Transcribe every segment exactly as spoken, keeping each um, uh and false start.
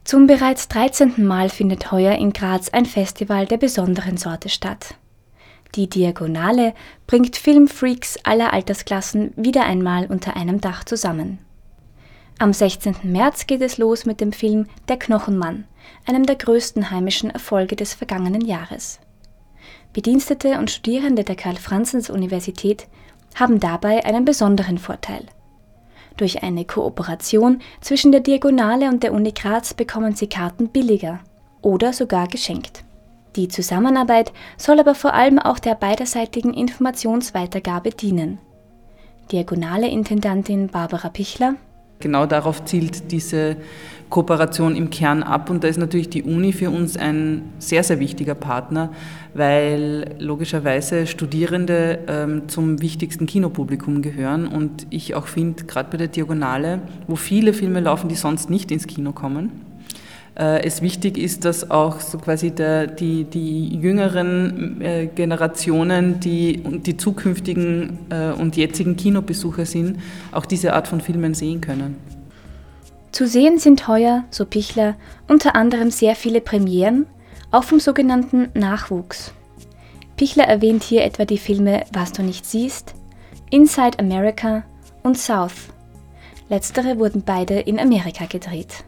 Zum bereits dreizehnten Mal findet heuer in Graz ein Festival der besonderen Sorte statt. Die Diagonale bringt Filmfreaks aller Altersklassen wieder einmal unter einem Dach zusammen. Am sechzehnten März geht es los mit dem Film Der Knochenmann, einem der größten heimischen Erfolge des vergangenen Jahres. Bedienstete und Studierende der Karl-Franzens-Universität haben dabei einen besonderen Vorteil. Durch eine Kooperation zwischen der Diagonale und der Uni Graz bekommen sie Karten billiger oder sogar geschenkt. Die Zusammenarbeit soll aber vor allem auch der beiderseitigen Informationsweitergabe dienen. Diagonale-Intendantin Barbara Pichler: Genau darauf zielt diese Kooperation im Kern ab, und da ist natürlich die Uni für uns ein sehr, sehr wichtiger Partner, weil logischerweise Studierende ähm, zum wichtigsten Kinopublikum gehören, und ich auch finde, gerade bei der Diagonale, wo viele Filme laufen, die sonst nicht ins Kino kommen, äh, es wichtig ist, dass auch so quasi der, die, die jüngeren äh, Generationen, die die zukünftigen äh, und jetzigen Kinobesucher sind, auch diese Art von Filmen sehen können. Zu sehen sind heuer, so Pichler, unter anderem sehr viele Premieren, auch vom sogenannten Nachwuchs. Pichler erwähnt hier etwa die Filme Was du nicht siehst, Inside America und South. Letztere wurden beide in Amerika gedreht.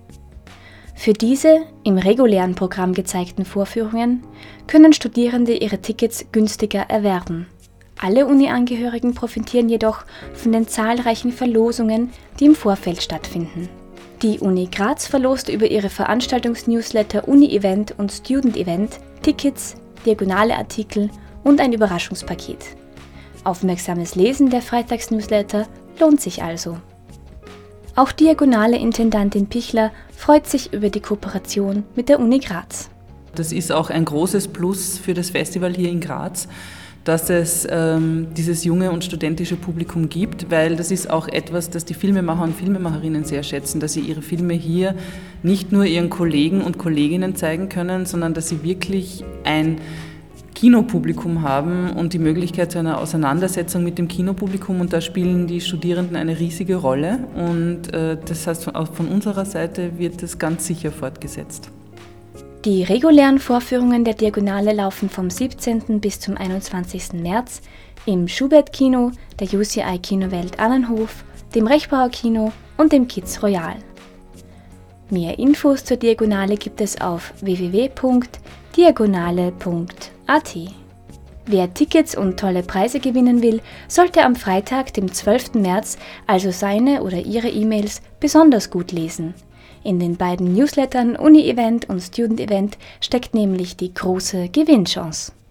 Für diese im regulären Programm gezeigten Vorführungen können Studierende ihre Tickets günstiger erwerben. Alle Uni-Angehörigen profitieren jedoch von den zahlreichen Verlosungen, die im Vorfeld stattfinden. Die Uni Graz verlost über ihre Veranstaltungsnewsletter Uni-Event und Student-Event Tickets, diagonale Artikel und ein Überraschungspaket. Aufmerksames Lesen der Freitagsnewsletter lohnt sich also. Auch Diagonale-Intendantin Pichler freut sich über die Kooperation mit der Uni Graz. Das ist auch ein großes Plus für das Festival hier in Graz, dass es ähm, dieses junge und studentische Publikum gibt, weil das ist auch etwas, das die Filmemacher und Filmemacherinnen sehr schätzen, dass sie ihre Filme hier nicht nur ihren Kollegen und Kolleginnen zeigen können, sondern dass sie wirklich ein Kinopublikum haben und die Möglichkeit zu einer Auseinandersetzung mit dem Kinopublikum, und da spielen die Studierenden eine riesige Rolle, und äh, das heißt, von, von unserer Seite wird das ganz sicher fortgesetzt. Die regulären Vorführungen der Diagonale laufen vom siebzehnten bis zum einundzwanzigsten März im Schubert-Kino, der U C I-Kinowelt Annenhof, dem Rechbauer-Kino und dem Kids Royal. Mehr Infos zur Diagonale gibt es auf w w w punkt diagonale punkt a t. Wer Tickets und tolle Preise gewinnen will, sollte am Freitag, dem zwölften März, also seine oder ihre E-Mails besonders gut lesen. In den beiden Newslettern Uni-Event und Student-Event steckt nämlich die große Gewinnchance.